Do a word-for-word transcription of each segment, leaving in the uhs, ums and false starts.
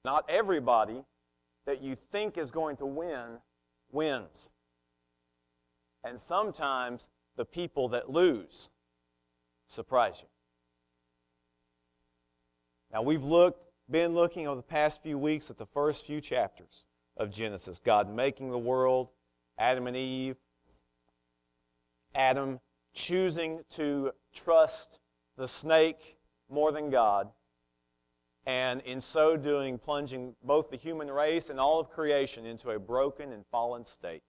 Not everybody that you think is going to win, wins. And sometimes the people that lose surprise you. Now we've looked, been looking over the past few weeks at the first few chapters of Genesis. God making the world, Adam and Eve, Adam choosing to trust the snake more than God, and in so doing plunging both the human race and all of creation into a broken and fallen state.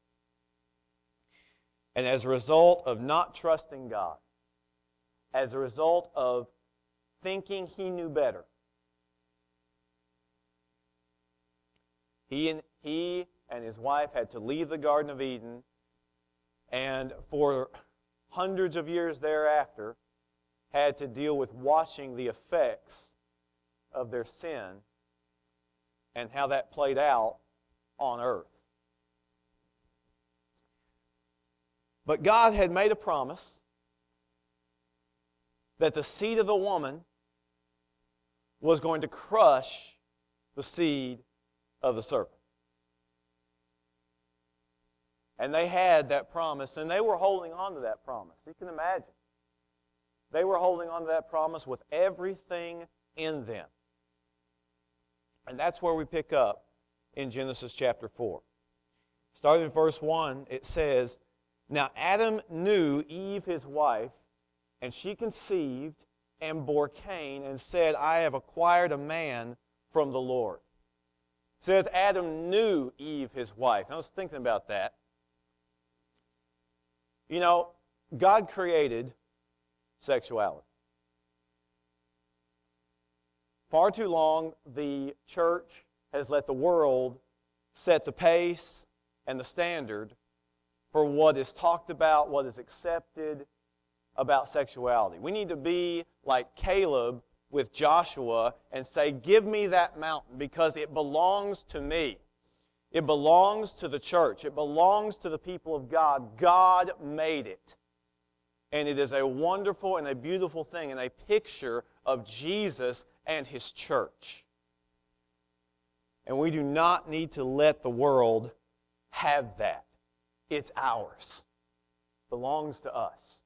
And as a result of not trusting God, as a result of thinking he knew better, he and, he and his wife had to leave the Garden of Eden, and for hundreds of years thereafter had to deal with watching the effects of their sin and how that played out on earth. But God had made a promise that the seed of the woman was going to crush the seed of the serpent. And they had that promise, and they were holding on to that promise. You can imagine. They were holding on to that promise with everything in them. And that's where we pick up in Genesis chapter four. Starting in verse one, it says, "Now Adam knew Eve his wife, and she conceived and bore Cain, and said, I have acquired a man from the Lord." It says Adam knew Eve his wife. I was thinking about that. You know, God created sexuality. Far too long, the church has let the world set the pace and the standard for what is talked about, what is accepted about sexuality. We need to be like Caleb with Joshua and say, give me that mountain because it belongs to me. It belongs to the church. It belongs to the people of God. God made it. And it is a wonderful and a beautiful thing and a picture of Jesus and His church. And we do not need to let the world have that. It's ours. It belongs to us.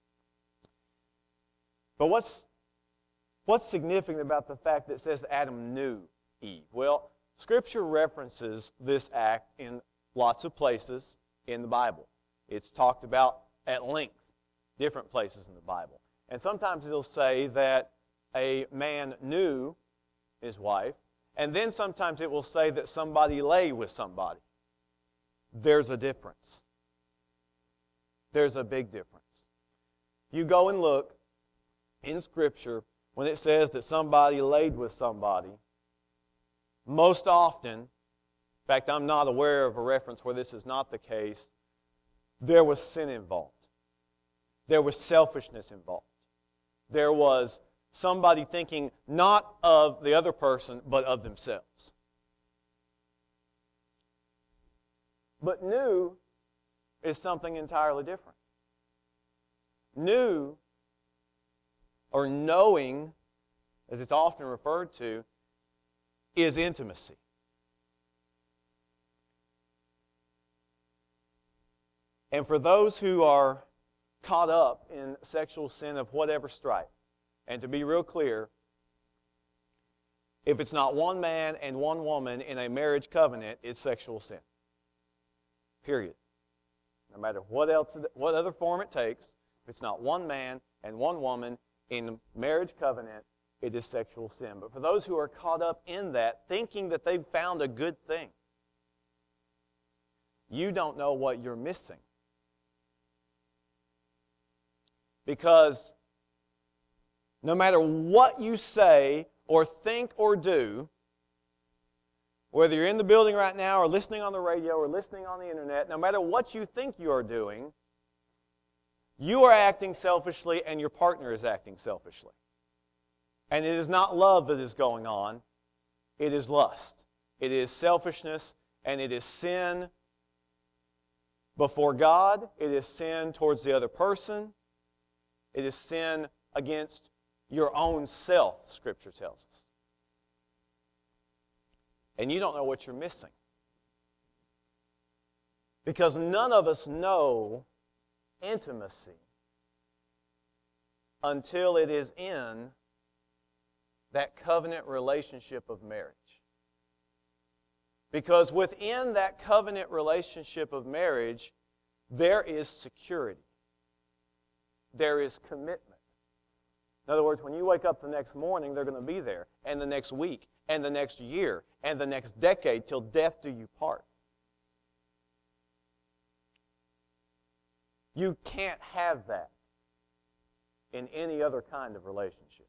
But what's, what's significant about the fact that it says Adam knew Eve? Well, Scripture references this act in lots of places in the Bible. It's talked about at length, different places in the Bible. And sometimes it'll say that a man knew his wife, and then sometimes it will say that somebody lay with somebody. There's a difference. There's a big difference. You go and look in Scripture when it says that somebody laid with somebody, most often, in fact, I'm not aware of a reference where this is not the case, there was sin involved. There was selfishness involved. There was somebody thinking not of the other person, but of themselves. But new is something entirely different. New, or knowing, as it's often referred to, is intimacy. And for those who are caught up in sexual sin of whatever stripe, and to be real clear, if it's not one man and one woman in a marriage covenant, it's sexual sin. Period. No matter what else, what other form it takes, if it's not one man and one woman in marriage covenant, it is sexual sin. But for those who are caught up in that, thinking that they've found a good thing, you don't know what you're missing. Because no matter what you say or think or do, whether you're in the building right now or listening on the radio or listening on the internet, no matter what you think you are doing, you are acting selfishly and your partner is acting selfishly. And it is not love that is going on. It is lust. It is selfishness, and it is sin before God. It is sin towards the other person. It is sin against your own self, Scripture tells us. and you don't know what you're missing. Because none of us know intimacy until it is in that covenant relationship of marriage. Because within that covenant relationship of marriage, there is security. There is commitment. In other words, when you wake up the next morning, they're going to be there, and the next week, and the next year, and the next decade, till death do you part. You can't have that in any other kind of relationship.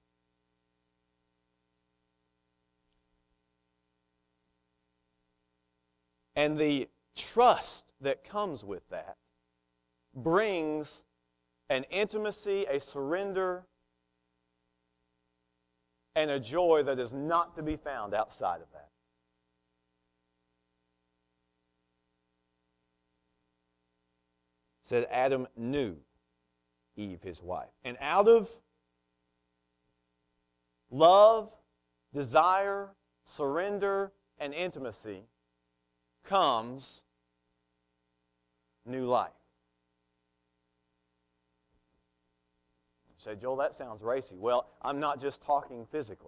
And the trust that comes with that brings an intimacy, a surrender, and a joy that is not to be found outside of that. It said Adam knew Eve, his wife. And out of love, desire, surrender, and intimacy comes new life. You say, Joel, that sounds racy. Well, I'm not just talking physically.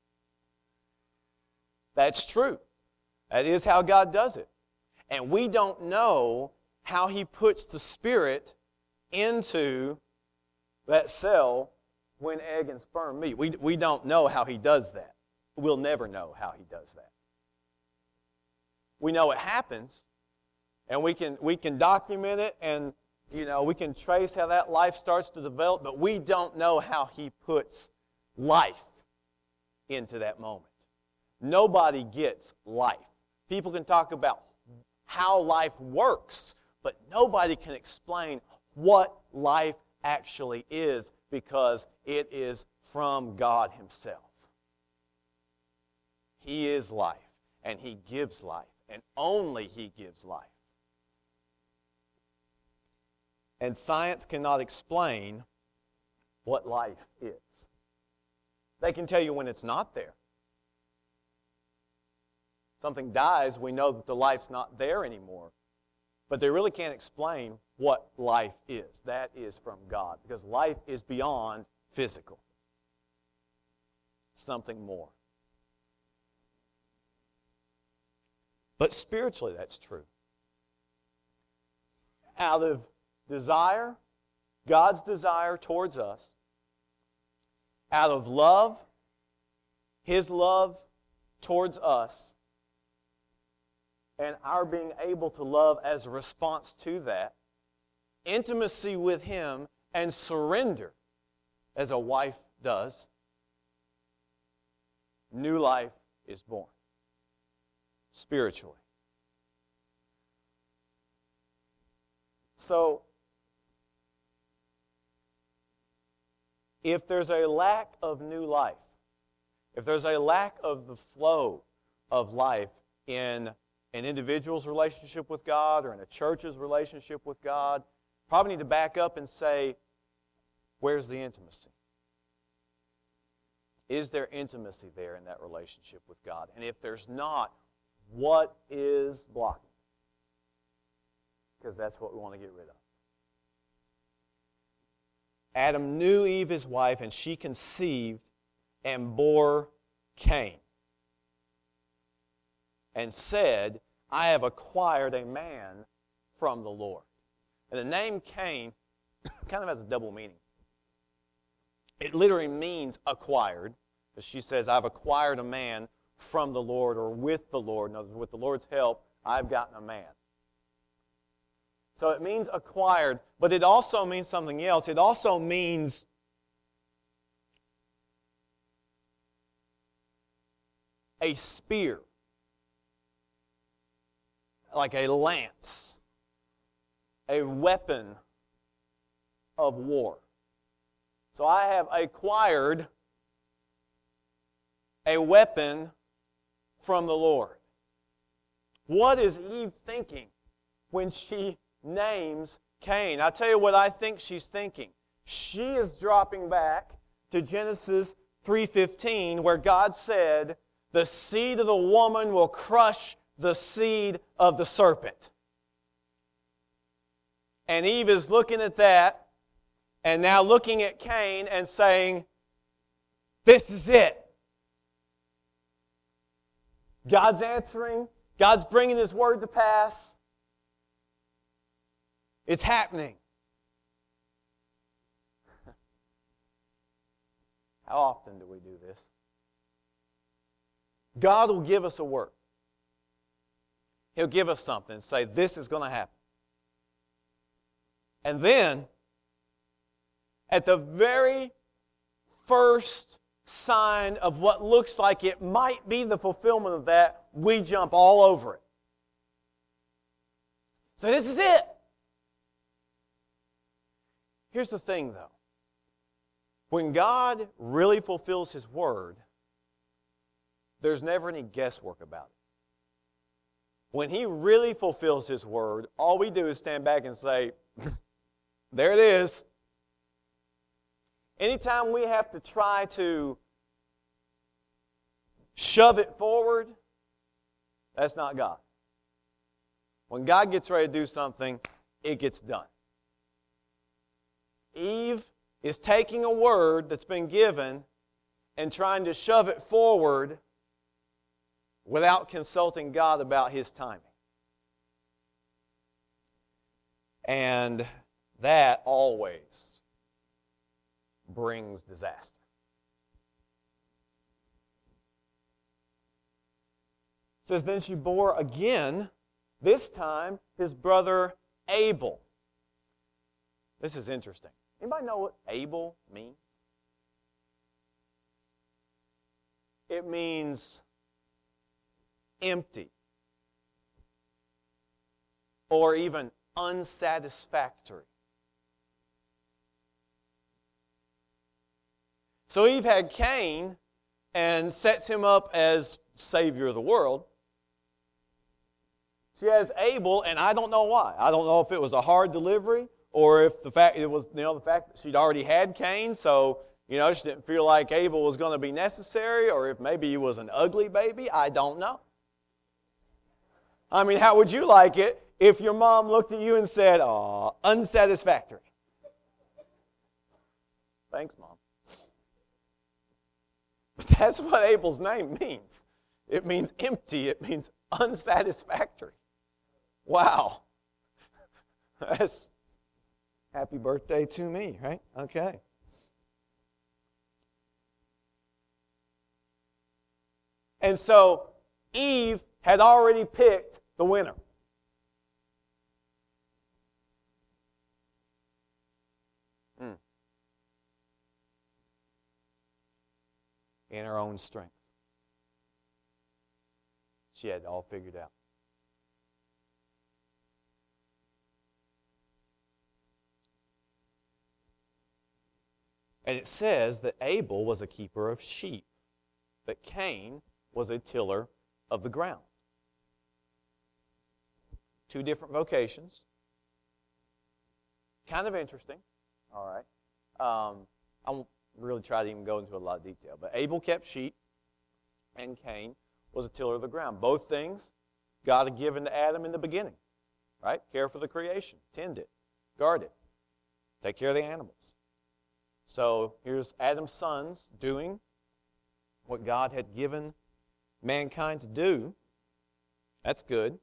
That's true. That is how God does it. And we don't know how He puts the Spirit into that cell when egg and sperm meet. We, we don't know how He does that. We'll never know how He does that. We know it happens, and we can we can document it, and you know we can trace how that life starts to develop, but we don't know how He puts life into that moment. Nobody gets life. People can talk about how life works, but nobody can explain what life actually is, because it is from God Himself. He is life, and He gives life. And only He gives life. And science cannot explain what life is. They can tell you when it's not there. Something dies, we know that the life's not there anymore. But they really can't explain what life is. That is from God, because life is beyond physical. Something more. But spiritually, that's true. Out of desire, God's desire towards us, out of love, His love towards us, and our being able to love as a response to that, intimacy with Him, and surrender as a wife does, new life is born. Spiritually. So, if there's a lack of new life, if there's a lack of the flow of life in an individual's relationship with God or in a church's relationship with God, probably need to back up and say, where's the intimacy? Is there intimacy there in that relationship with God? And if there's not, what is blocking? Because that's what we want to get rid of. Adam knew Eve, his wife, and she conceived and bore Cain, and said, I have acquired a man from the Lord. And the name Cain kind of has a double meaning. It literally means acquired, because she says, I've acquired a man from the Lord, or with the Lord. In other words, with the Lord's help, I've gotten a man. So it means acquired, but it also means something else. It also means a spear, like a lance, a weapon of war. So I have acquired a weapon from the Lord. What is Eve thinking when she names Cain? I'll tell you what I think she's thinking. She is dropping back to Genesis three fifteen, where God said, the seed of the woman will crush the seed of the serpent. And Eve is looking at that, and now looking at Cain and saying, this is it. God's answering. God's bringing His word to pass. It's happening. How often do we do this? God will give us a word. He'll give us something and say, this is going to happen. And then, at the very first sign of what looks like it might be the fulfillment of that, we jump all over it. So this is it. Here's the thing, though. When God really fulfills His word, there's never any guesswork about it. When He really fulfills His word, all we do is stand back and say, there it is. Anytime we have to try to shove it forward, that's not God. When God gets ready to do something, it gets done. Eve is taking a word that's been given and trying to shove it forward without consulting God about His timing. And that always brings disaster. It says, then she bore again, this time his brother Abel. This is interesting. Anybody know what Abel means? It means empty, or even unsatisfactory. So Eve had Cain and sets him up as Savior of the world. She has Abel, and I don't know why. I don't know if it was a hard delivery, or if the fact it was, you know, the fact that she'd already had Cain, so you know she didn't feel like Abel was going to be necessary, or if maybe he was an ugly baby. I don't know. I mean, how would you like it if your mom looked at you and said, "Aw, unsatisfactory"? Thanks, Mom. But that's what Abel's name means. It means empty. It means unsatisfactory. Wow. That's happy birthday to me, right? Okay. And so Eve had already picked the winner. Mm. In her own strength. She had it all figured out. And it says that Abel was a keeper of sheep, but Cain was a tiller of the ground. Two different vocations. Kind of interesting. All right. Um, I won't really try to even go into a lot of detail, but Abel kept sheep, and Cain was a tiller of the ground. Both things God had given to Adam in the beginning, right? Care for the creation, tend it, guard it, take care of the animals. So here's Adam's sons doing what God had given mankind to do. That's good.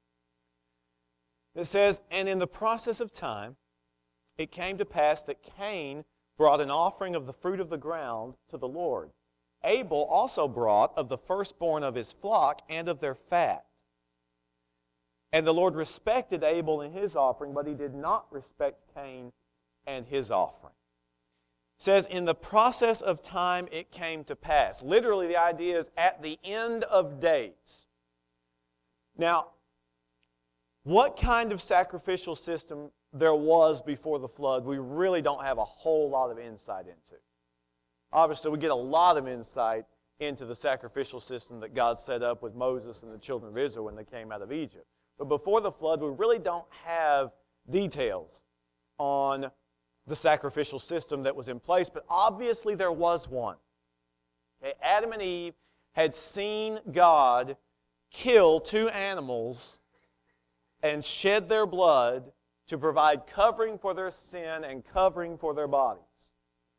It says, and in the process of time, it came to pass that Cain brought an offering of the fruit of the ground to the Lord. Abel also brought of the firstborn of his flock and of their fat. And the Lord respected Abel and his offering, but He did not respect Cain and his offering. It says, in the process of time it came to pass. Literally, the idea is at the end of days. Now, what kind of sacrificial system there was before the flood, we really don't have a whole lot of insight into. Obviously, we get a lot of insight into the sacrificial system that God set up with Moses and the children of Israel when they came out of Egypt. But before the flood, we really don't have details on the sacrificial system that was in place, but obviously there was one. Okay, Adam and Eve had seen God kill two animals and shed their blood to provide covering for their sin and covering for their bodies.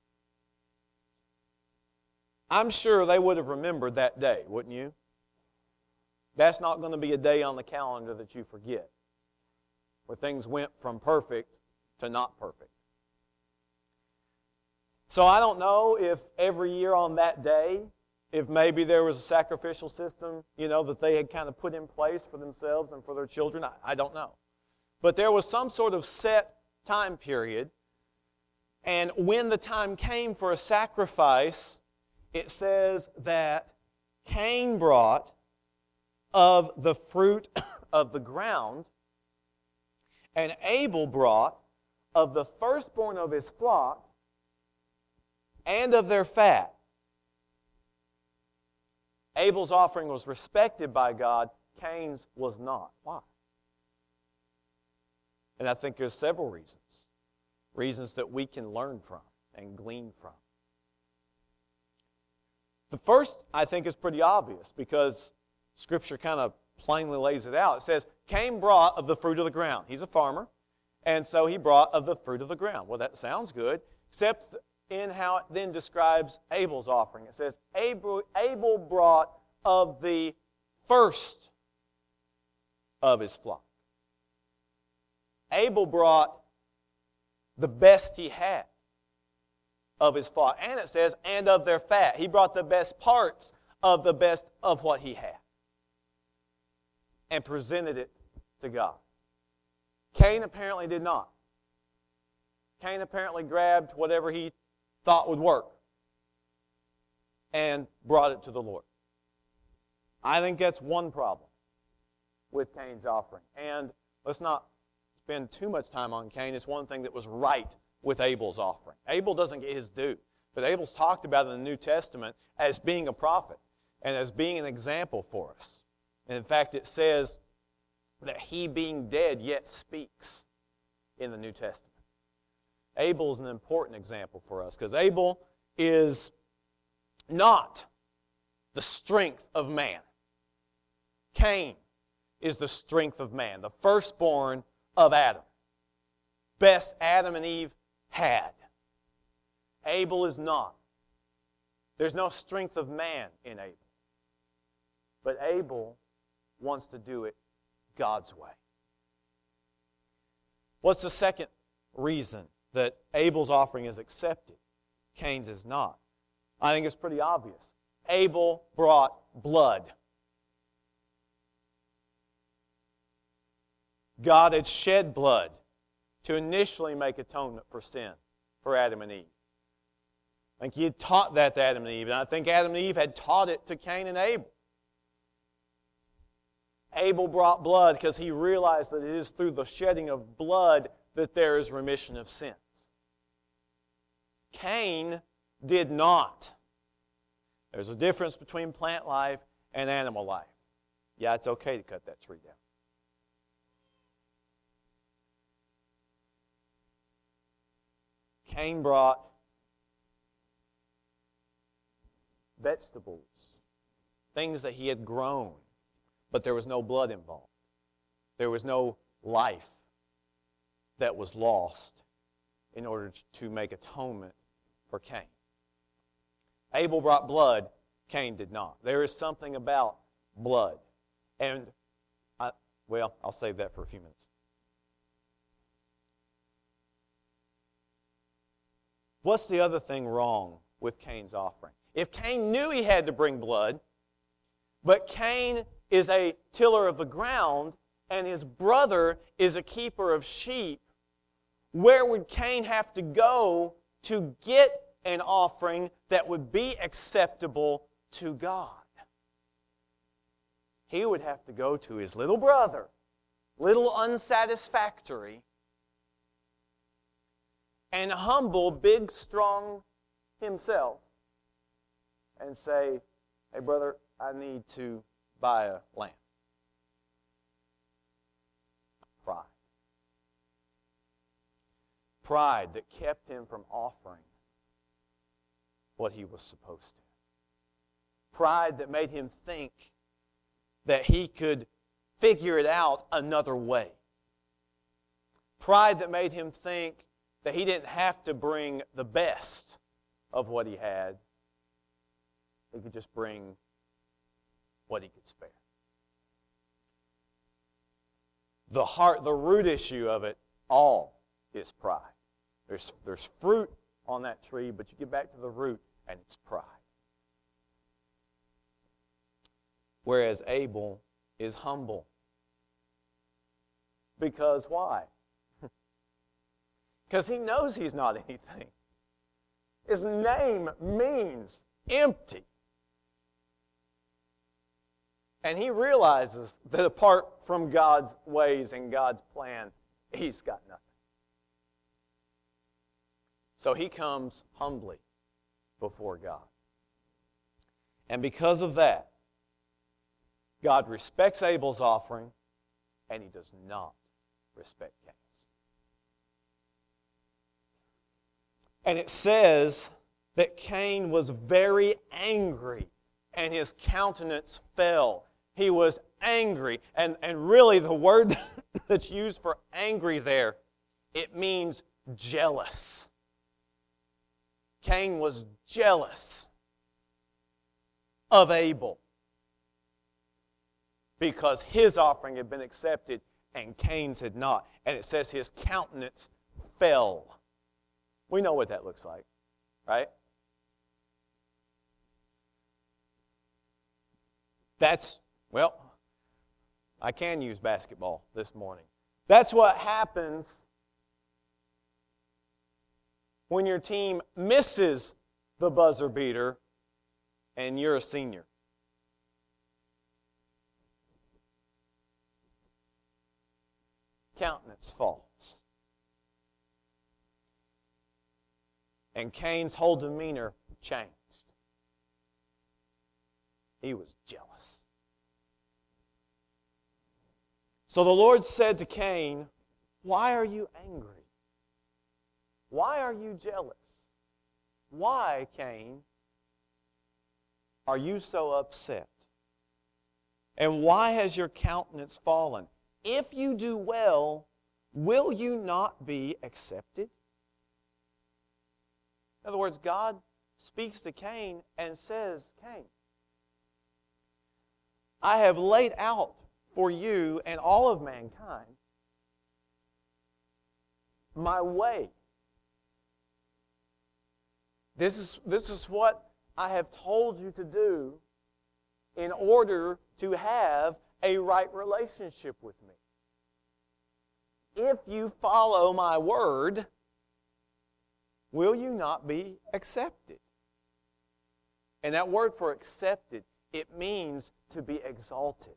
I'm sure they would have remembered that day, wouldn't you? That's not going to be a day on the calendar that you forget, where things went from perfect to not perfect. So I don't know if every year on that day, if maybe there was a sacrificial system, you know, that they had kind of put in place for themselves and for their children. I, I don't know. But there was some sort of set time period. And when the time came for a sacrifice, it says that Cain brought of the fruit of the ground, and Abel brought of the firstborn of his flock and of their fat. Abel's offering was respected by God. Cain's was not. Why? And I think there's several reasons. Reasons that we can learn from and glean from. The first, I think, is pretty obvious because Scripture kind of plainly lays it out. It says, Cain brought of the fruit of the ground. He's a farmer, and so he brought of the fruit of the ground. Well, that sounds good, except in how it then describes Abel's offering. It says, Abel, Abel brought of the first of his flock. Abel brought the best he had of his flock. And it says, and of their fat. He brought the best parts of the best of what he had and presented it to God. Cain apparently did not. Cain apparently grabbed whatever he thought would work and brought it to the Lord. I think that's one problem with Cain's offering. And let's not spend too much time on Cain. It's one thing that was right with Abel's offering. Abel doesn't get his due, but Abel's talked about in the New Testament as being a prophet and as being an example for us. And in fact, it says that he being dead yet speaks in the New Testament. Abel is an important example for us because Abel is not the strength of man. Cain is the strength of man, the firstborn of Adam. Best Adam and Eve had. Abel is not. There's no strength of man in Abel. But Abel wants to do it God's way. What's the second reason that Abel's offering is accepted? Cain's is not. I think it's pretty obvious. Abel brought blood. God had shed blood to initially make atonement for sin for Adam and Eve. I think He had taught that to Adam and Eve, and I think Adam and Eve had taught it to Cain and Abel. Abel brought blood because he realized that it is through the shedding of blood that there is remission of sins. Cain did not. There's a difference between plant life and animal life. Yeah, it's okay to cut that tree down. Cain brought vegetables, things that he had grown, but there was no blood involved. There was no life that was lost in order to make atonement for Cain. Abel brought blood, Cain did not. There is something about blood. And, I, well, I'll save that for a few minutes. What's the other thing wrong with Cain's offering? If Cain knew he had to bring blood, but Cain is a tiller of the ground and his brother is a keeper of sheep, where would Cain have to go to get an offering that would be acceptable to God? He would have to go to his little brother, little unsatisfactory, and humble, big, strong himself and say, hey, brother, I need to buy a lamb. Pride. Pride that kept him from offering what he was supposed to. Pride that made him think that he could figure it out another way. Pride that made him think that he didn't have to bring the best of what he had. He could just bring what he could spare. The heart, the root issue of it all is pride. There's, there's fruit on that tree, but you get back to the root and it's pride. Whereas Abel is humble. Because why? Because he knows he's not anything. His name means empty. And he realizes that apart from God's ways and God's plan, he's got nothing. So he comes humbly before God. And because of that, God respects Abel's offering, and he does not respect Cain's. And it says that Cain was very angry, and his countenance fell. He was angry. And, and really, the word that's used for angry there, it means jealous. Cain was jealous of Abel because his offering had been accepted and Cain's had not. And it says his countenance fell. We know what that looks like, right? That's, well, I can use basketball this morning. That's what happens when your team misses the buzzer beater and you're a senior. Countenance falls. And Cain's whole demeanor changed. He was jealous. So the Lord said to Cain, "Why are you angry? Why are you jealous? Why, Cain, are you so upset? And why has your countenance fallen? If you do well, will you not be accepted?" In other words, God speaks to Cain and says, "Cain, I have laid out for you and all of mankind my way. This is, this is what I have told you to do in order to have a right relationship with me. If you follow my word, will you not be accepted?" And that word for accepted, it means to be exalted.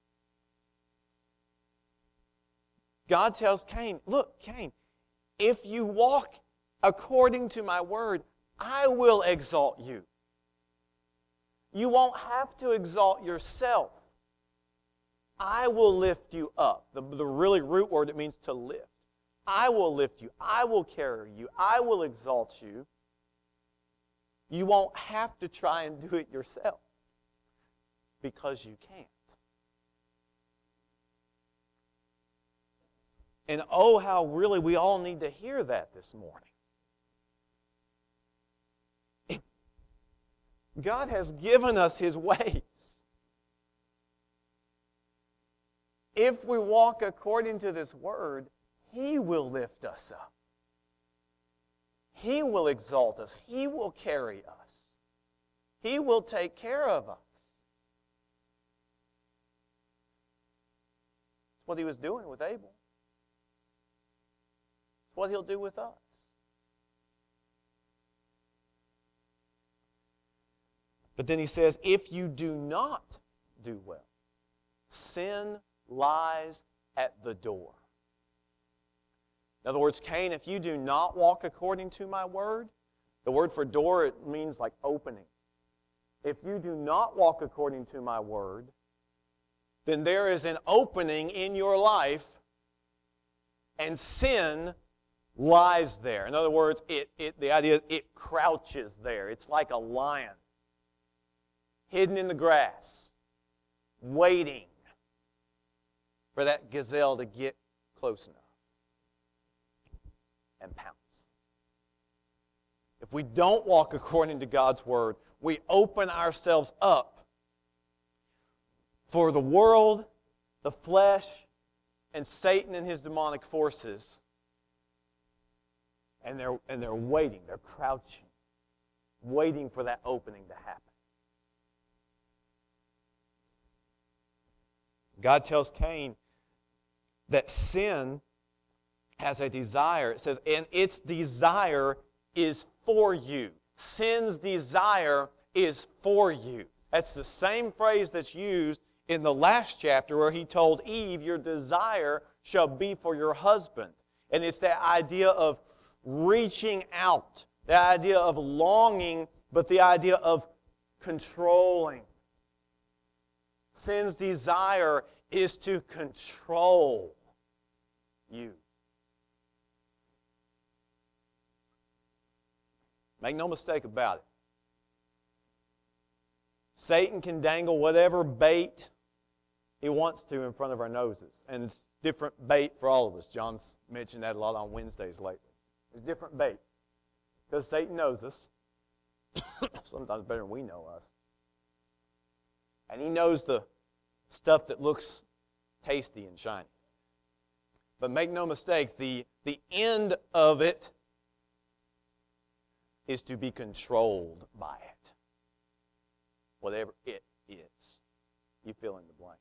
God tells Cain, "Look, Cain, if you walk according to my word, I will exalt you. You won't have to exalt yourself. I will lift you up." The, the really root word, it means to lift. I will lift you. I will carry you. I will exalt you. You won't have to try and do it yourself because you can't. And oh, how really we all need to hear that this morning. God has given us His ways. If we walk according to this word, He will lift us up. He will exalt us. He will carry us. He will take care of us. That's what He was doing with Abel. It's what He'll do with us. But then He says, if you do not do well, sin lies at the door. In other words, Cain, if you do not walk according to my word, the word for door, it means like opening. If you do not walk according to my word, then there is an opening in your life and sin lies there. In other words, it, it, the idea is it crouches there. It's like a lion. hidden in the grass, waiting for that gazelle to get close enough and pounce. If we don't walk according to God's Word, we open ourselves up for the world, the flesh, and Satan and his demonic forces. And they're, and they're waiting, they're crouching, waiting for that opening to happen. God tells Cain that sin has a desire. It says, and its desire is for you. Sin's desire is for you. That's the same phrase that's used in the last chapter where he told Eve, your desire shall be for your husband. And it's that idea of reaching out, the idea of longing, but the idea of controlling. Sin's desire is to control you. Make no mistake about it. Satan can dangle whatever bait he wants to in front of our noses. And it's different bait for all of us. John's mentioned that a lot on Wednesdays lately. It's different bait. Because Satan knows us. Sometimes better than we know us. And he knows the stuff that looks tasty and shiny. But make no mistake, the, the end of it is to be controlled by it. Whatever it is. You fill in the blank.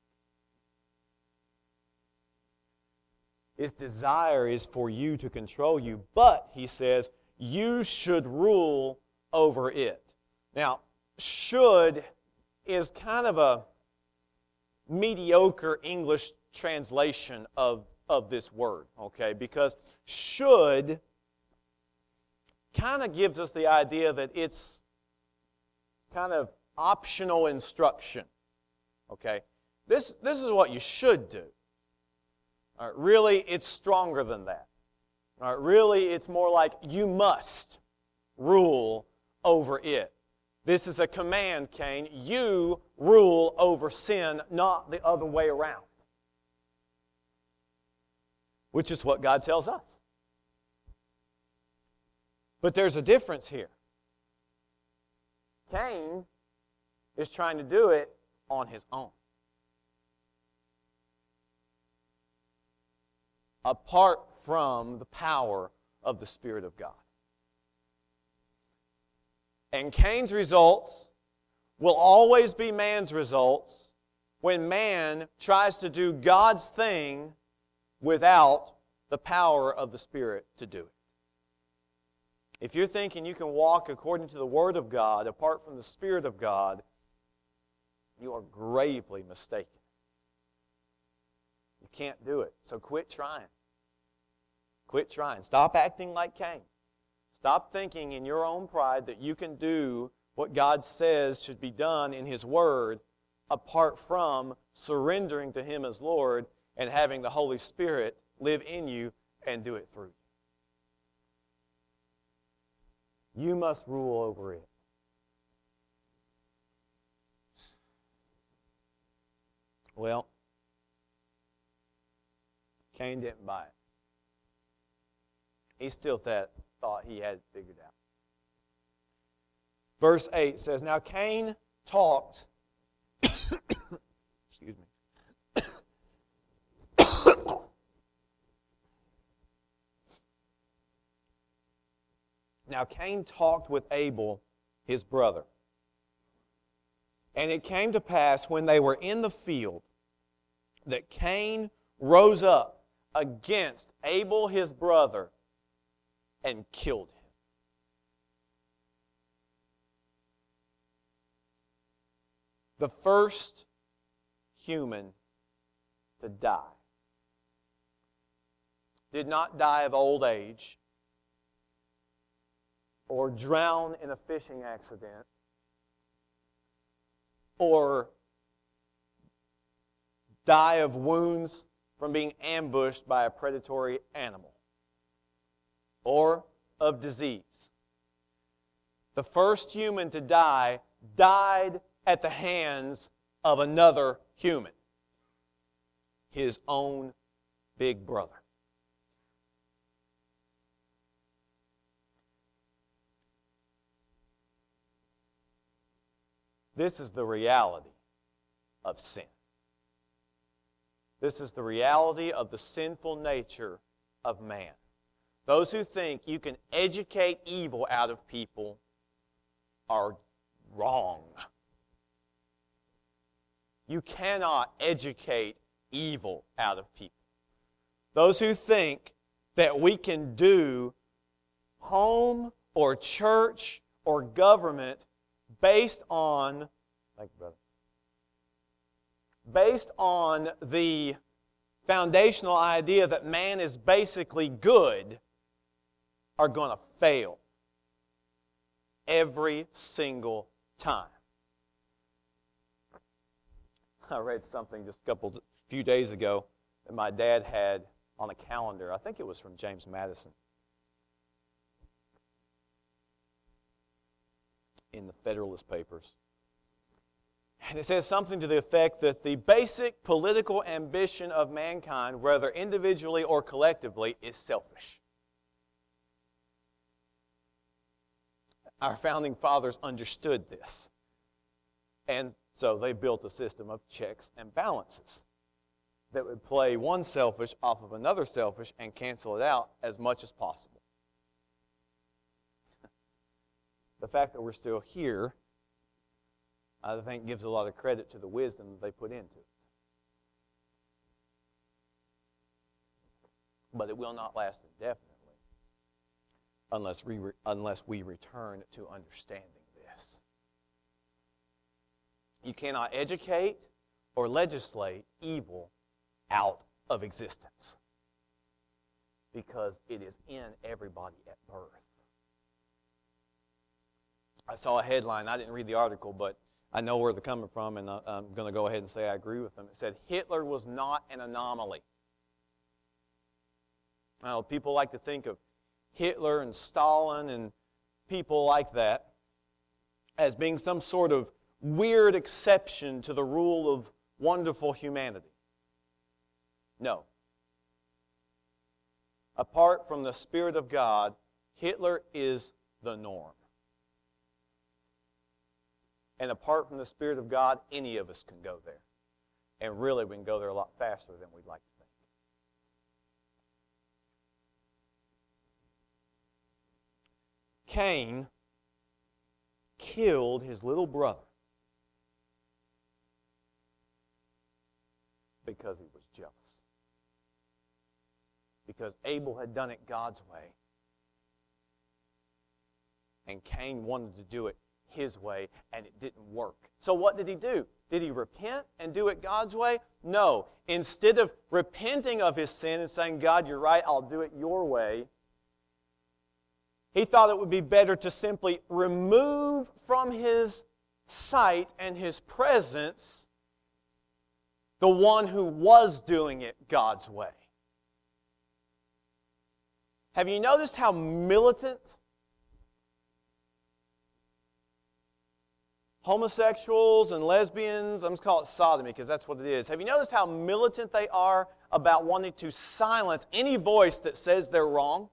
Its desire is for you to control you, but, he says, you should rule over it. Now, should is kind of a mediocre English translation of, of this word, okay? Because should kind of gives us the idea that it's kind of optional instruction, okay? This, this is what you should do. All right, really, it's stronger than that. All right, really, it's more like you must rule over it. This is a command, Cain. You rule over sin, not the other way around. Which is what God tells us. But there's a difference here. Cain is trying to do it on his own. Apart from the power of the Spirit of God. And Cain's results will always be man's results when man tries to do God's thing without the power of the Spirit to do it. If you're thinking you can walk according to the Word of God apart from the Spirit of God, you are gravely mistaken. You can't do it. So quit trying. Quit trying. Stop acting like Cain. Stop thinking in your own pride that you can do what God says should be done in His Word apart from surrendering to Him as Lord and having the Holy Spirit live in you and do it through you. You must rule over it. Well, Cain didn't buy it. He still thought, thought he had it figured out. Verse eight says, now Cain talked, excuse me, now Cain talked with Abel, his brother. And it came to pass when they were in the field that Cain rose up against Abel, his brother, and killed him. The first human to die did not die of old age or drown in a fishing accident or die of wounds from being ambushed by a predatory animal or of disease. The first human to die died at the hands of another human, his own big brother. This is the reality of sin. This is the reality of the sinful nature of man. Those who think you can educate evil out of people are wrong. You cannot educate evil out of people. Those who think that we can do home or church or government based on, thank you, brother, based on the foundational idea that man is basically good, are going to fail every single time. I read something just a couple, few days ago that my dad had on a calendar. I think it was from James Madison. In the Federalist Papers. And it says something to the effect that the basic political ambition of mankind, whether individually or collectively, is selfish. Our founding fathers understood this. And so they built a system of checks and balances that would play one selfish off of another selfish and cancel it out as much as possible. The fact that we're still here, I think, gives a lot of credit to the wisdom they put into it. But it will not last indefinitely unless we, re- unless we return to understanding this. You cannot educate or legislate evil out of existence because it is in everybody at birth. I saw a headline. I didn't read the article, but I know where they're coming from, and I'm going to go ahead and say I agree with them. It said, Hitler was not an anomaly. Now, people like to think of Hitler and Stalin and people like that as being some sort of weird exception to the rule of wonderful humanity. No. Apart from the Spirit of God, Hitler is the norm. And apart from the Spirit of God, any of us can go there. And really, we can go there a lot faster than we'd like to think. Cain killed his little brother because he was jealous. Because Abel had done it God's way. And Cain wanted to do it his way, and it didn't work. So what did he do? Did he repent and do it God's way? No. Instead of repenting of his sin and saying, God, you're right, I'll do it your way, he thought it would be better to simply remove from his sight and his presence the one who was doing it God's way. Have you noticed how militant homosexuals and lesbians, I'm just calling it sodomy because that's what it is. Have you noticed how militant they are about wanting to silence any voice that says they're wrong?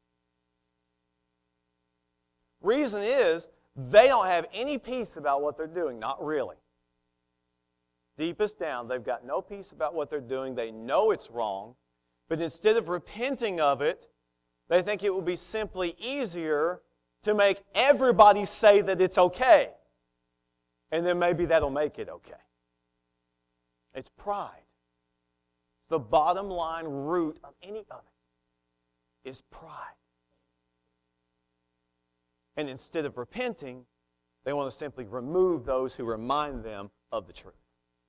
Reason is, they don't have any peace about what they're doing. Not really. Deepest down, they've got no peace about what they're doing. They know it's wrong. But instead of repenting of it, they think it will be simply easier to make everybody say that it's okay. And then maybe that'll make it okay. It's pride. It's the bottom line root of any of it, is pride. And instead of repenting, they want to simply remove those who remind them of the truth.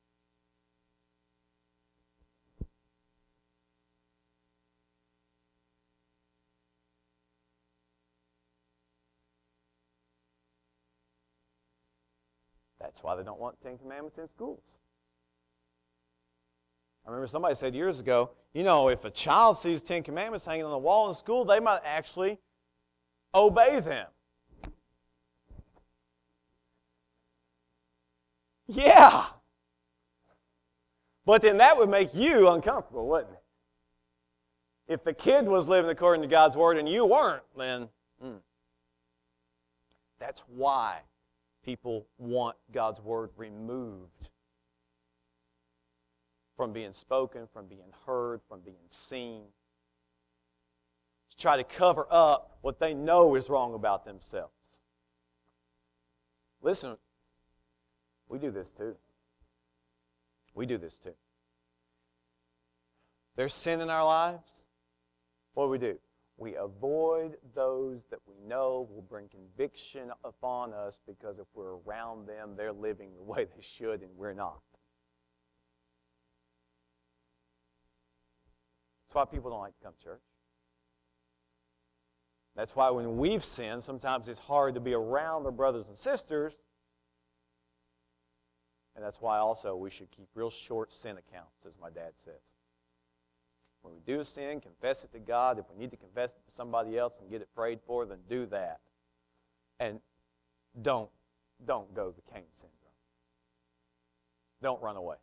That's why they don't want Ten Commandments in schools. I remember somebody said years ago, you know, if a child sees Ten Commandments hanging on the wall in school, they might actually obey them. Yeah. But then that would make you uncomfortable, wouldn't it? If the kid was living according to God's Word and you weren't, then mm. That's why people want God's Word removed from being spoken, from being heard, from being seen. To try to cover up what they know is wrong about themselves. Listen, we do this too. We do this too. There's sin in our lives. What do we do? We avoid those that we know will bring conviction upon us because if we're around them, they're living the way they should and we're not. That's why people don't like to come to church. That's why when we've sinned, sometimes it's hard to be around our brothers and sisters. And that's why also we should keep real short sin accounts, as my dad says. When we do sin, confess it to God. If we need to confess it to somebody else and get it prayed for, then do that. And don't, don't go the Cain syndrome. Don't run away.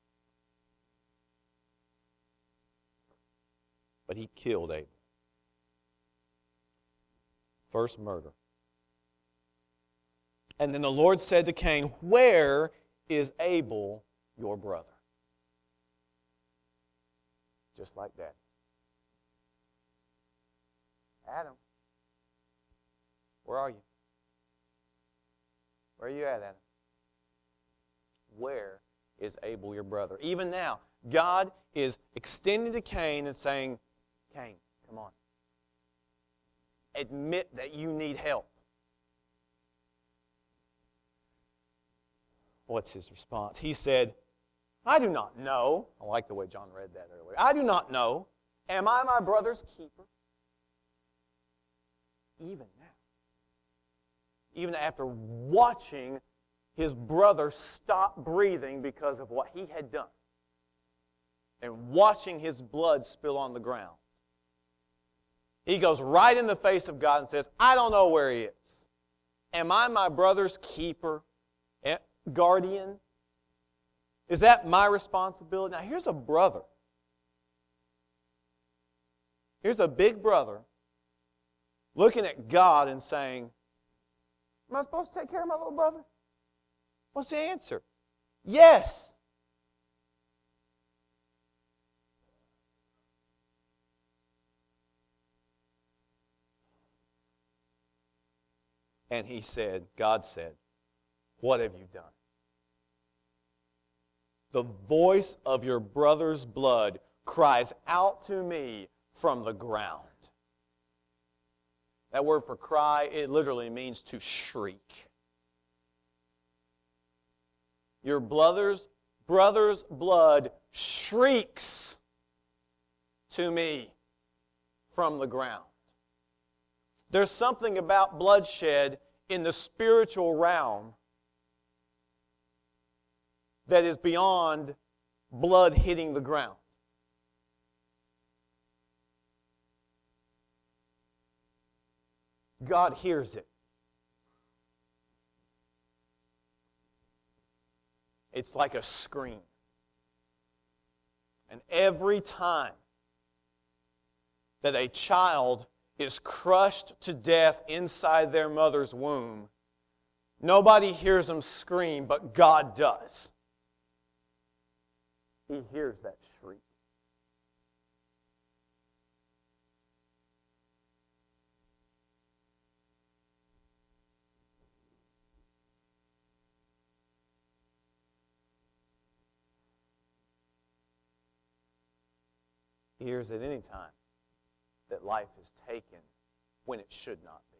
But he killed Abel. First murder. And then the Lord said to Cain, "Where is Abel, your brother?" Just like that. Adam, where are you? Where are you at, Adam? Where is Abel, your brother? Even now, God is extending to Cain and saying, Cain, come on. Admit that you need help. What's his response? He said, I do not know. I like the way John read that earlier. I do not know. Am I my brother's keeper? Even now. Even after watching his brother stop breathing because of what he had done. And watching his blood spill on the ground. He goes right in the face of God and says, I don't know where he is. Am I my brother's keeper, guardian? Is that my responsibility? Now, here's a brother. Here's a big brother looking at God and saying, am I supposed to take care of my little brother? What's the answer? Yes. And he said, God said, what have you done? The voice of your brother's blood cries out to me from the ground. That word for cry, it literally means to shriek. Your brother's, brother's blood shrieks to me from the ground. There's something about bloodshed in the spiritual realm that is beyond blood hitting the ground. God hears it. It's like a scream. And every time that a child is crushed to death inside their mother's womb, nobody hears them scream, but God does. He hears that shriek. He hears at any time that life is taken when it should not be.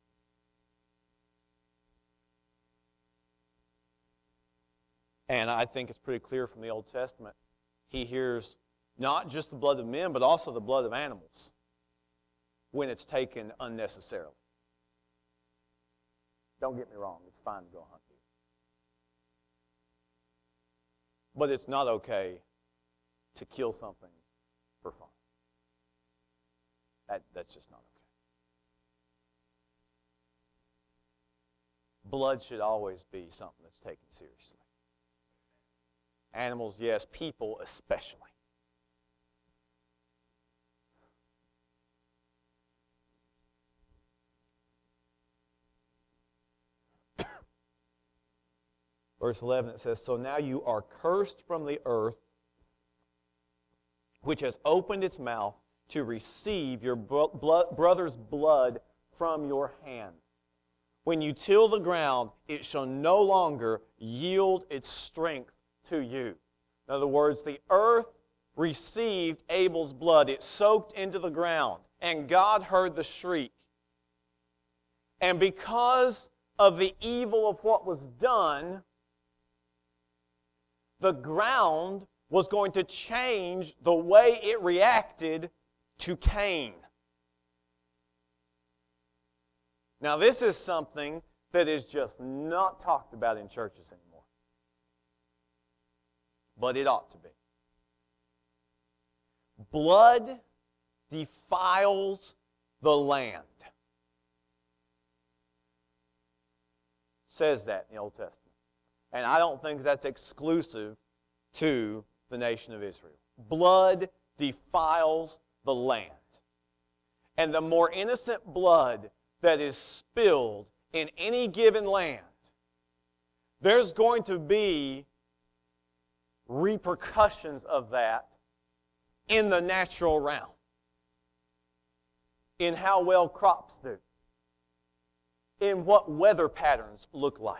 And I think it's pretty clear from the Old Testament. He hears not just the blood of men, but also the blood of animals when it's taken unnecessarily. Don't get me wrong, it's fine to go hunt deer. But it's not okay to kill something for fun. That, that's just not okay. Blood should always be something that's taken seriously. Animals, yes. People, especially. Verse eleven, it says, "So now you are cursed from the earth, which has opened its mouth to receive your brother's blood from your hand. When you till the ground, it shall no longer yield its strength to you." In other words, the earth received Abel's blood. It soaked into the ground, and God heard the shriek. And because of the evil of what was done, the ground was going to change the way it reacted to Cain. Now, this is something that is just not talked about in churches anymore. But it ought to be. Blood defiles the land. It says that in the Old Testament. And I don't think that's exclusive to the nation of Israel. Blood defiles the land. And the more innocent blood that is spilled in any given land, there's going to be repercussions of that in the natural realm, in how well crops do, in what weather patterns look like,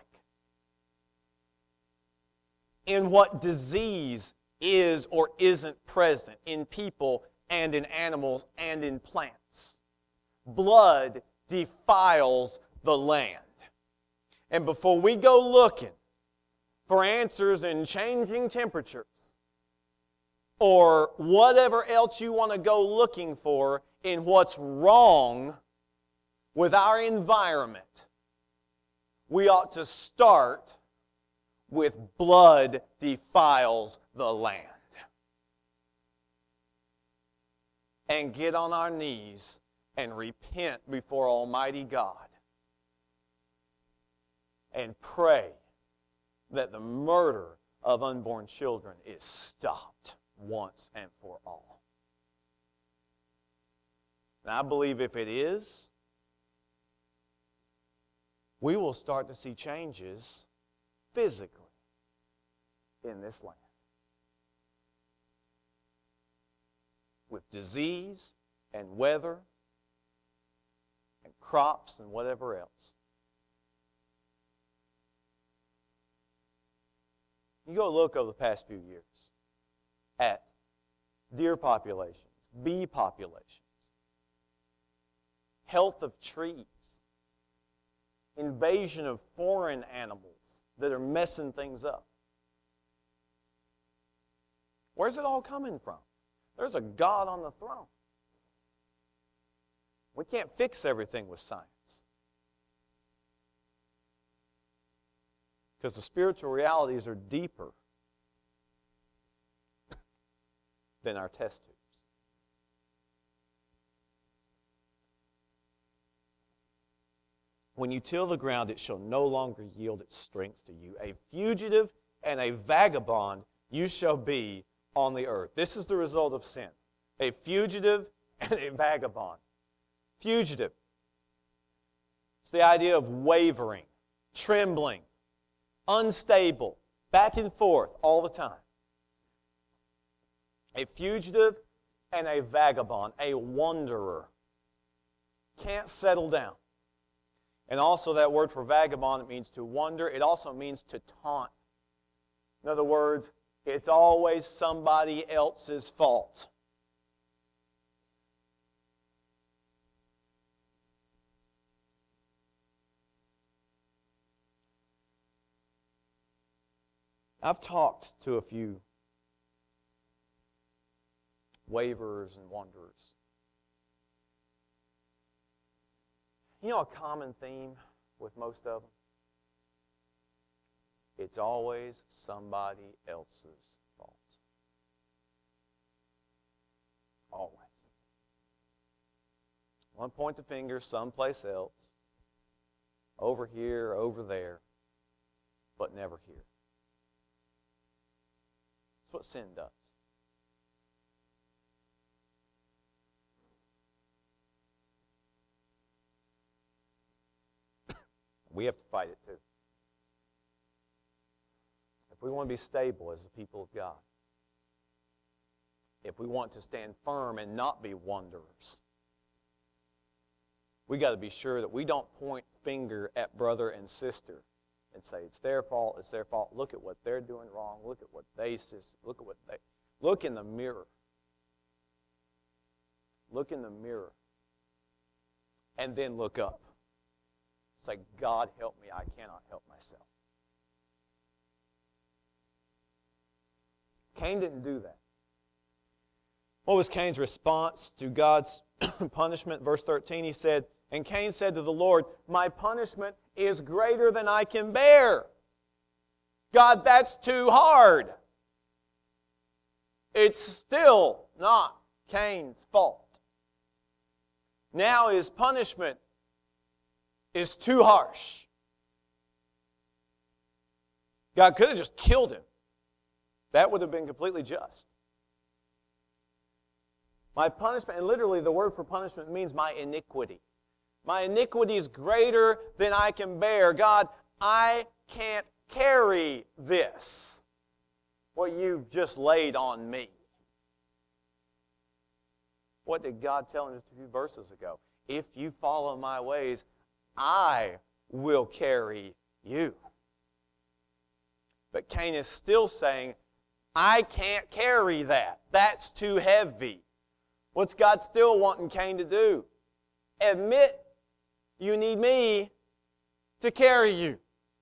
in what disease is or isn't present in people and in animals and in plants. Blood defiles the land. And before we go looking for answers in changing temperatures or whatever else you want to go looking for in what's wrong with our environment, we ought to start with blood defiles the land. And get on our knees and repent before Almighty God. And pray that the murder of unborn children is stopped once and for all. And I believe if it is, we will start to see changes physically in this land. With disease and weather and crops and whatever else. You go look over the past few years at deer populations, bee populations, health of trees, invasion of foreign animals that are messing things up. Where's it all coming from? There's a God on the throne. We can't fix everything with science. Because the spiritual realities are deeper than our test tubes. When you till the ground, it shall no longer yield its strength to you. A fugitive and a vagabond you shall be on the earth. This is the result of sin. A fugitive and a vagabond. Fugitive. It's the idea of wavering, trembling, unstable, back and forth all the time. A fugitive and a vagabond, a wanderer. Can't settle down. And also that word for vagabond, it means to wander. It also means to taunt. In other words, it's always somebody else's fault. I've talked to a few waverers and wanderers. You know a common theme with most of them? It's always somebody else's fault. Always. One point the finger someplace else, over here, over there, but never here. what sin does. We have to fight it too. If we want to be stable as the people of God, if we want to stand firm and not be wanderers, we got to be sure that we don't point finger at brother and sister and say it's their fault, it's their fault. Look at what they're doing wrong. Look at what they look at what they look in the mirror. Look in the mirror. And then look up. Say, God help me, I cannot help myself. Cain didn't do that. What was Cain's response to God's punishment? Verse thirteen, he said, and Cain said to the Lord, my punishment is greater than I can bear. God, that's too hard. It's still not Cain's fault. Now his punishment is too harsh. God could have just killed him. That would have been completely just. My punishment, and literally the word for punishment means my iniquity. My iniquity is greater than I can bear. God, I can't carry this, what you've just laid on me. What did God tell him just a few verses ago? If you follow my ways, I will carry you. But Cain is still saying, I can't carry that. That's too heavy. What's God still wanting Cain to do? Admit you need me to carry you.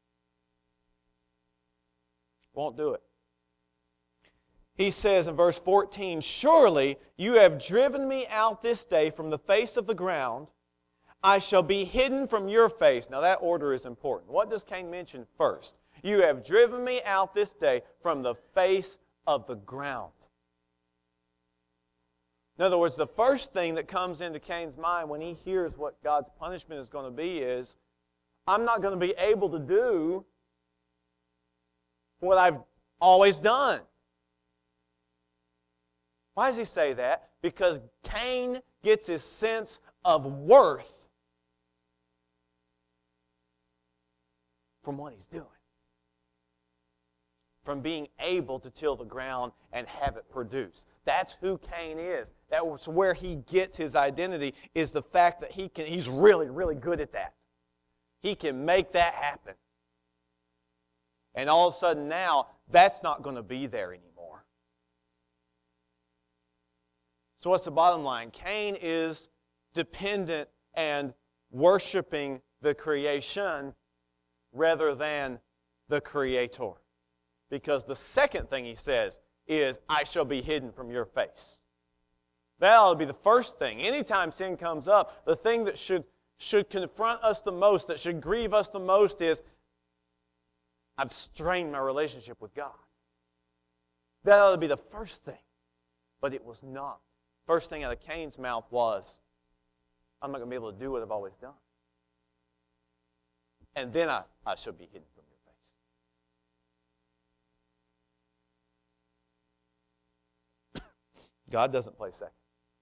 Won't do it. He says in verse fourteen, surely you have driven me out this day from the face of the ground. I shall be hidden from your face. Now that order is important. What does Cain mention first? You have driven me out this day from the face of the ground. In other words, the first thing that comes into Cain's mind when he hears what God's punishment is going to be is, I'm not going to be able to do what I've always done. Why does he say that? Because Cain gets his sense of worth from what he's doing. From being able to till the ground and have it produce. That's who Cain is. That's where he gets his identity, is the fact that he can, he's really, really good at that. He can make that happen. And all of a sudden now, that's not going to be there anymore. So what's the bottom line? Cain is dependent and worshiping the creation rather than the Creator. Because the second thing he says is, I shall be hidden from your face. That ought to be the first thing. Anytime sin comes up, the thing that should, should confront us the most, that should grieve us the most is, I've strained my relationship with God. That ought to be the first thing. But it was not. First thing out of Cain's mouth was, I'm not going to be able to do what I've always done. And then I, I shall be hidden from your face. God doesn't play second.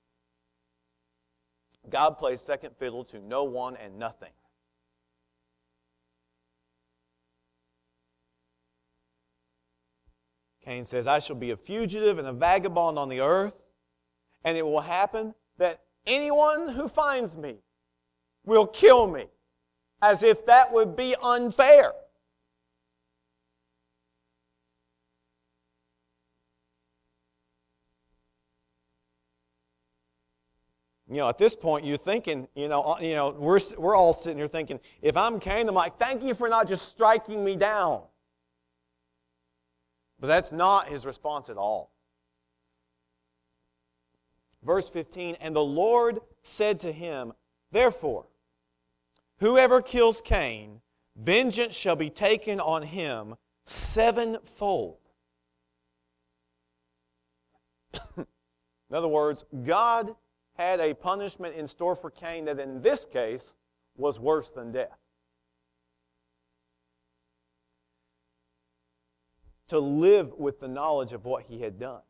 God plays second fiddle to no one and nothing. Cain says, I shall be a fugitive and a vagabond on the earth, and it will happen that anyone who finds me will kill me, as if that would be unfair. You know, at this point, you're thinking, you know, you know, we're we're all sitting here thinking, if I'm Cain, I'm like, thank you for not just striking me down. But that's not his response at all. Verse fifteen, and the Lord said to him, therefore, whoever kills Cain, vengeance shall be taken on him sevenfold. In other words, God had a punishment in store for Cain that in this case was worse than death. to live with the knowledge of what he had done.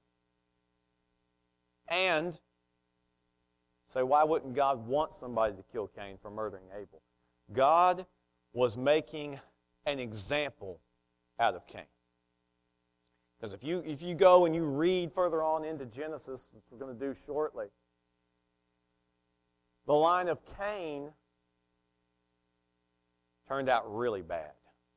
And say, why wouldn't God want somebody to kill Cain for murdering Abel? God was making an example out of Cain. Because if you, if you go and you read further on into Genesis, which we're going to do shortly, the line of Cain turned out really bad.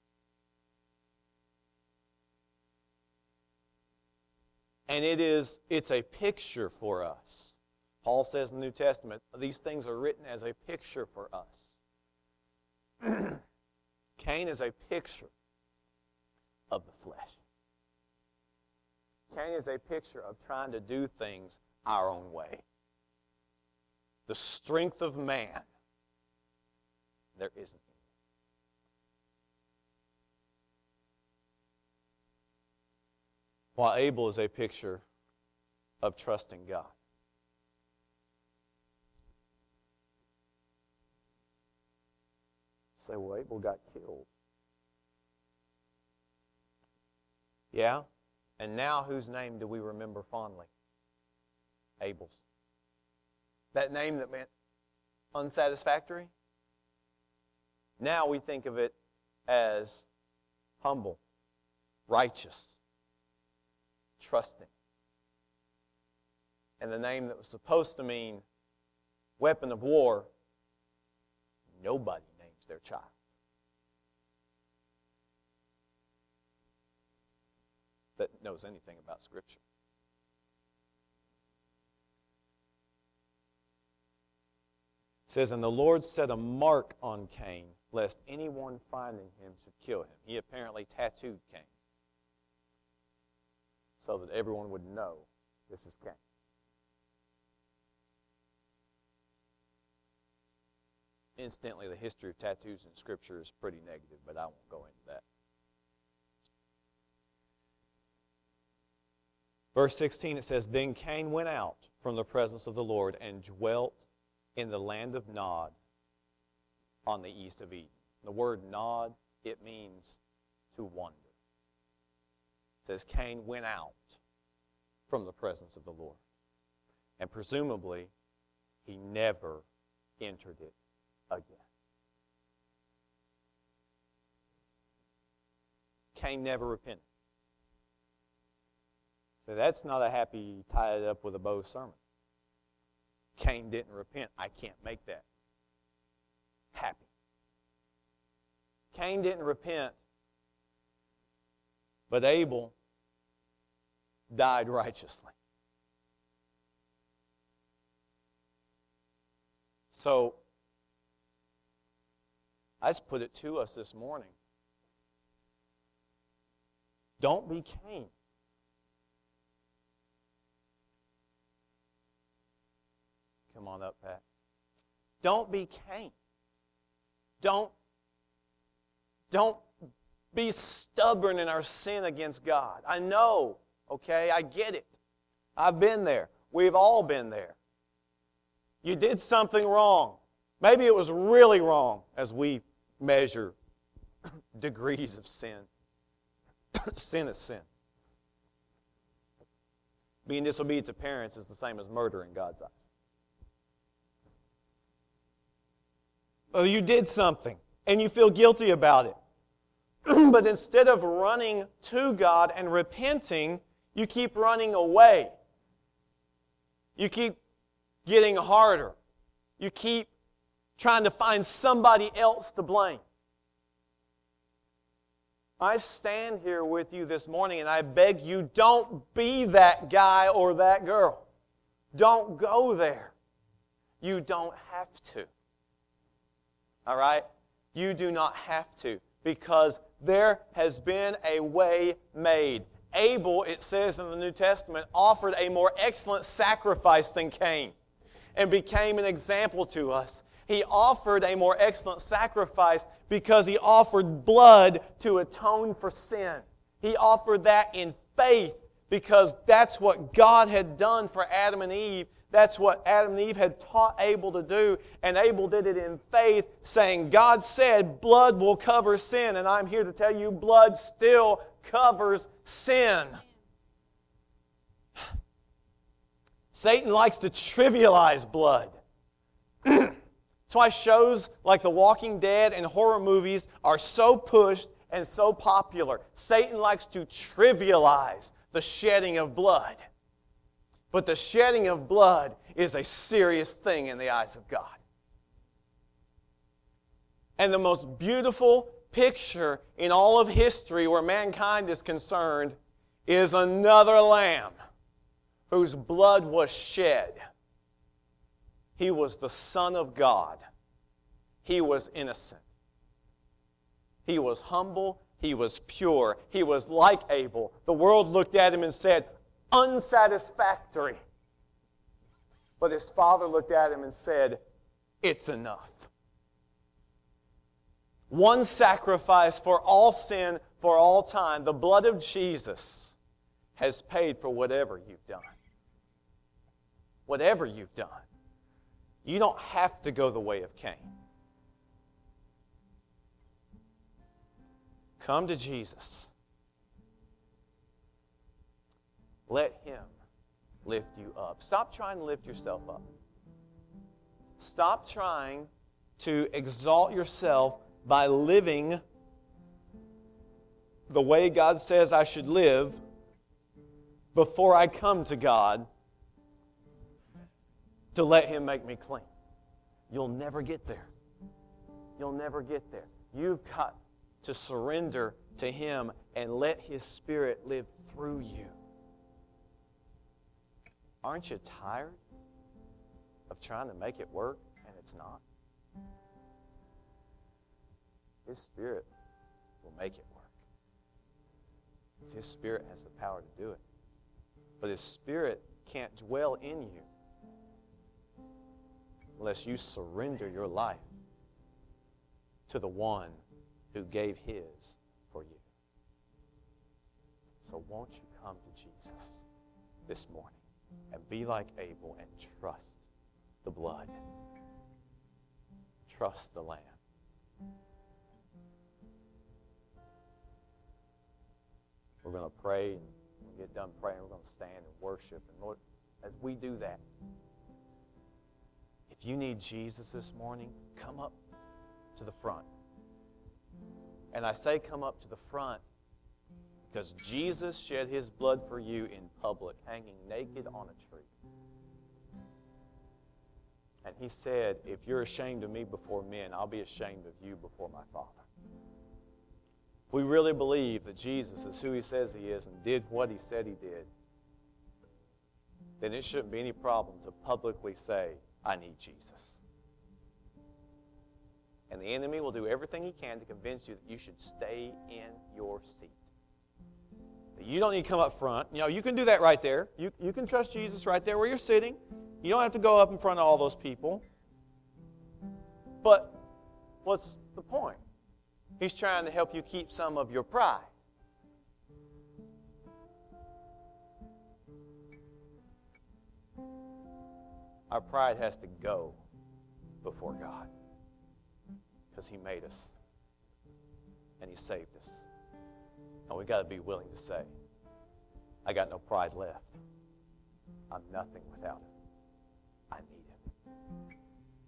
And it is, it's a picture for us. Paul says in the New Testament, these things are written as a picture for us. Cain is a picture of the flesh. Cain is a picture of trying to do things our own way. The strength of man, there isn't any. While Abel is a picture of trusting God. Say, well, Abel got killed. Yeah? And now whose name do we remember fondly? Abel's. That name that meant unsatisfactory? Now we think of it as humble, righteous, trusting. And the name that was supposed to mean weapon of war, nobody names their child. That knows anything about Scripture. It says, and the Lord set a mark on Cain, lest anyone finding him should kill him. He apparently tattooed Cain so that everyone would know this is Cain. Incidentally, the history of tattoos in Scripture is pretty negative, but I won't go into that. Verse sixteen, it says, then Cain went out from the presence of the Lord and dwelt in the land of Nod on the east of Eden. The word Nod, it means to wander. It says Cain went out from the presence of the Lord. And presumably, he never entered it again. Cain never repented. So that's not a happy, tie it up with a bow sermon. Cain didn't repent. I can't make that happy. Cain didn't repent, but Abel died righteously. So, I just put it to us this morning. Don't be Cain. Come on up, Pat. Don't be Cain. Don't, don't be stubborn in our sin against God. I know, okay, I get it. I've been there. We've all been there. You did something wrong. Maybe it was really wrong as we measure degrees of sin. Sin is sin. Being disobedient to parents is the same as murder in God's eyes. Oh, you did something, and you feel guilty about it. But instead of running to God and repenting, you keep running away. You keep getting harder. You keep trying to find somebody else to blame. I stand here with you this morning, and I beg you, don't be that guy or that girl. Don't go there. You don't have to. All right? You do not have to, because there has been a way made. Abel, it says in the New Testament, offered a more excellent sacrifice than Cain and became an example to us. He offered a more excellent sacrifice because he offered blood to atone for sin. He offered that in faith because that's what God had done for Adam and Eve. That's what Adam and Eve had taught Abel to do, and Abel did it in faith, saying, God said blood will cover sin, and I'm here to tell you blood still covers sin. Satan likes to trivialize blood. That's why shows like The Walking Dead and horror movies are so pushed and so popular. Satan likes to trivialize the shedding of blood. But the shedding of blood is a serious thing in the eyes of God. And the most beautiful picture in all of history where mankind is concerned is another lamb whose blood was shed. He was the Son of God. He was innocent. He was humble. He was pure. He was like Abel. The world looked at him and said, unsatisfactory. But his Father looked at him and said, it's enough. One sacrifice for all sin, for all time. The blood of Jesus has paid for whatever you've done. Whatever you've done. You don't have to go the way of Cain. Come to Jesus. Let Him lift you up. Stop trying to lift yourself up. Stop trying to exalt yourself by living the way God says I should live before I come to God to let Him make me clean. You'll never get there. You'll never get there. You've got to surrender to Him and let His Spirit live through you. Aren't you tired of trying to make it work and it's not? His Spirit will make it work. His Spirit has the power to do it. But His Spirit can't dwell in you unless you surrender your life to the one who gave His for you. So won't you come to Jesus this morning and be like Abel and trust the blood. Trust the Lamb. We're going to pray, and when we get done praying, we're going to stand and worship. And Lord, as we do that, if you need Jesus this morning, come up to the front. And I say come up to the front because Jesus shed His blood for you in public, hanging naked on a tree. And He said, if you're ashamed of me before men, I'll be ashamed of you before my Father. If we really believe that Jesus is who He says He is and did what He said He did, then it shouldn't be any problem to publicly say, I need Jesus. And the enemy will do everything he can to convince you that you should stay in your seat. That you don't need to come up front. You know, you can do that right there. You, you can trust Jesus right there where you're sitting. You don't have to go up in front of all those people. But what's the point? He's trying to help you keep some of your pride. Our pride has to go before God because He made us and He saved us. And we've got to be willing to say, I got no pride left. I'm nothing without Him. I need Him.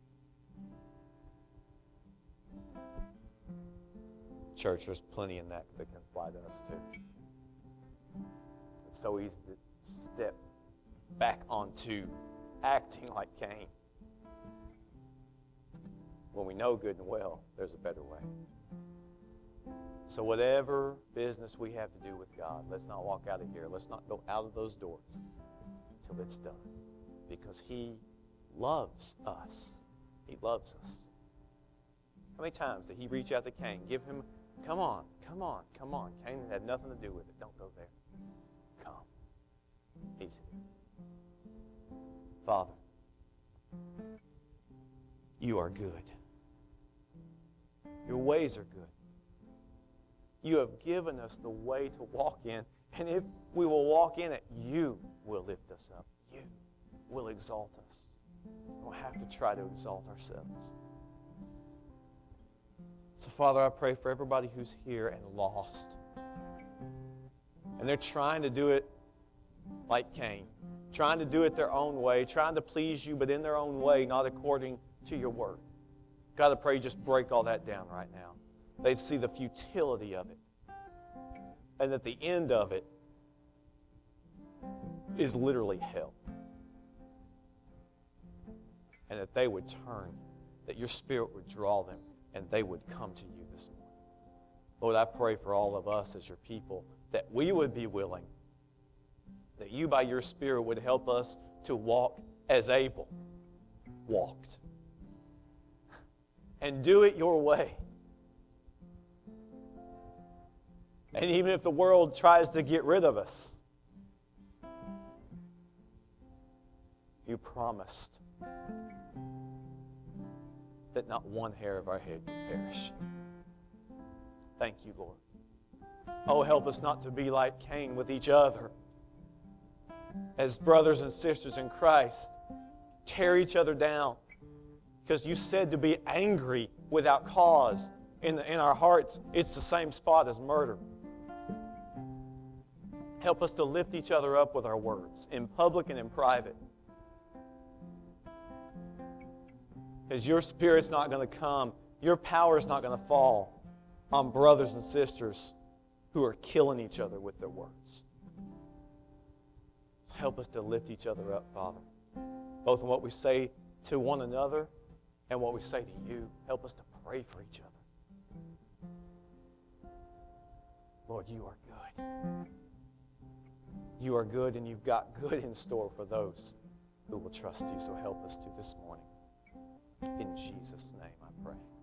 Church, there's plenty in that that can apply to us too. It's so easy to step back onto acting like Cain when we know good and well there's a better way. So whatever business we have to do with God, let's not walk out of here. Let's not go out of those doors until it's done. Because He loves us. He loves us. How many times did He reach out to Cain? Give him, come on, come on, come on. Cain had nothing to do with it. Don't go there. Come. He's here. Father, You are good. Your ways are good. You have given us the way to walk in, and if we will walk in it, You will lift us up. You will exalt us. We don't have to try to exalt ourselves. So, Father, I pray for everybody who's here and lost. And they're trying to do it like Cain, trying to do it their own way, trying to please you, but in their own way, not according to your word. God, I pray you just break all that down right now. They'd see the futility of it. And that the end of it is literally hell. And that they would turn, that your Spirit would draw them, and they would come to you this morning. Lord, I pray for all of us as your people, that we would be willing, that you by your Spirit would help us to walk as Abel walked. And do it your way. And even if the world tries to get rid of us, you promised that not one hair of our head would perish. Thank you, Lord. Oh, help us not to be like Cain with each other. As brothers and sisters in Christ, tear each other down. Because you said to be angry without cause. In, the, in our hearts, it's the same spot as murder. Help us to lift each other up with our words, in public and in private. Because your Spirit's not going to come, your power's not going to fall on brothers and sisters who are killing each other with their words. So help us to lift each other up, Father, both in what we say to one another and what we say to you. Help us to pray for each other. Lord, you are good. You are good, and you've got good in store for those who will trust you. So help us to this morning. In Jesus' name I pray.